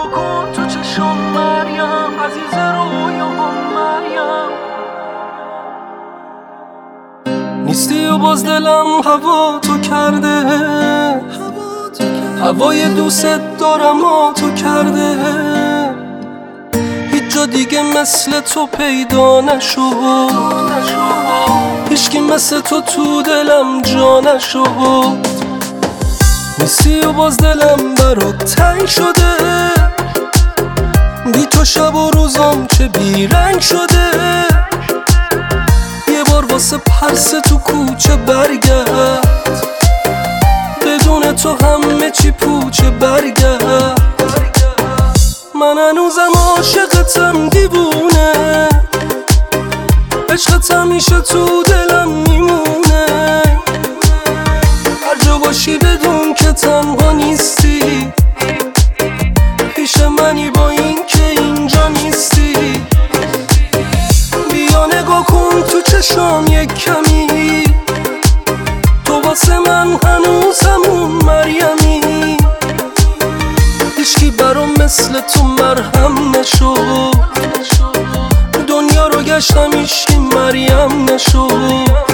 نگاه کن تو چشم مریم، عزیز رویاهم مریم. نیستی و باز دلم هوا تو کرده، هوای دوست دارم و تو کرده. هیچ جا دیگه مثل تو پیدا نشد، هیچکی مثل تو دلم جا نشد. نیستی و باز دلم برات تنگ شده، بی تو شب و روزام چه بیرنگ شده. یه بار واسه پرس تو کوچه برگرد، بدون تو همه چی پوچه برگرد. من هنوزم عاشقتم دیوونه، عشقت همیشه تو دلم میمونه. هر جا باشی بدون که تنها نیستی، پیش منی با این که اینجا نیستی. بیا نگاه کن تو چشام یک کمی، تو واسه من هنوز همون مریمی. هیچکی برام مثل تو مرهم نشد، دنیا رو گشتم هیچکی مریم نشد.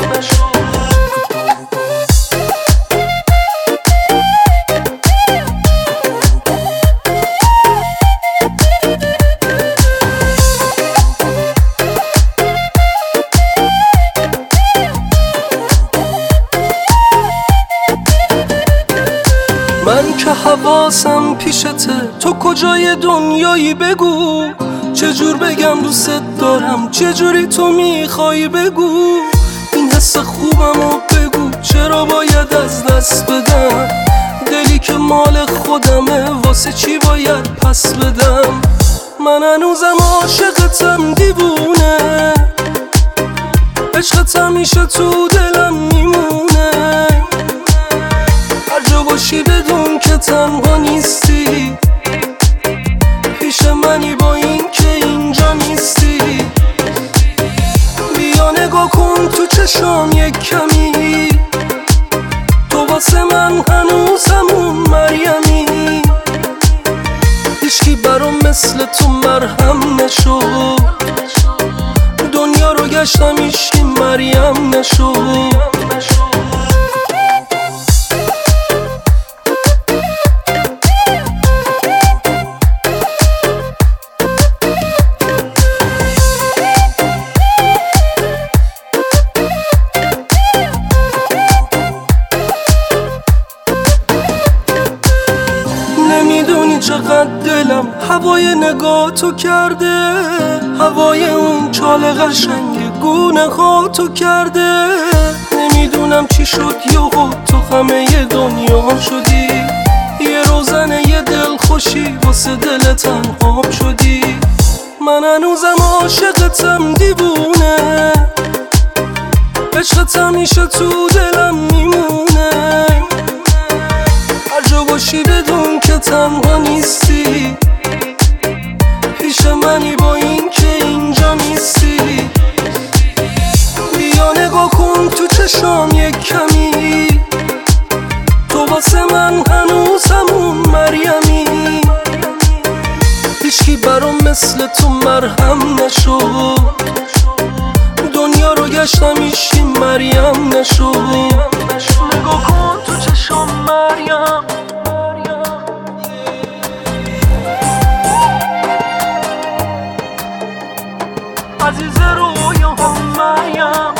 من که حواسم پیشته، تو کجای دنیایی بگو. چجور بگم دوست دارم، چجوری تو میخوای بگو. این حس خوبمو بگو، چرا باید از دست بدم. دلی که مال خودمه، واسه چی باید پس بدم. من هنوزم عاشقتم دیوونه، عشقت همیشه تو دلم میمونه. هر جا باشی بدون که تنها نیستی، پیش منی با این که اینجا نیستی. بیا نگاه کن تو چشام یک کمی، تو واسه من هنوز همون مریمی. هیچکی برام مثل تو مرهم نشد، دنیا رو گشتم هیچکی مریم نشد. نمیدونی چقدر دلم هوای نگاه تو کرده، هوای اون چال قشنگ گونه ها تو کرده. نمیدونم چی شد یهو تو همه دنیا شدی، یه روزن یه دل خوشی واسه دل تنها شدی. من هنوزم عاشقتم دیوونه، عشقت همیشه تو دلم میمونه. هر جا باشی بدون که تنها نیستی، پیش منی با این که اینجا نیستی. بیا نگاه کن تو چشام یک کمی، تو واسه من هنوز همون مریمی. هیچکی برام مثل تو مرهم نشد، دنیا رو گشتم هیچکی مریم نشد. نگاه کن تو چشام مریم، عزیز رویاهم مریم.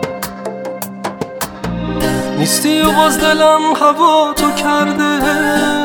نیستی و باز دلم هوا تو کرده،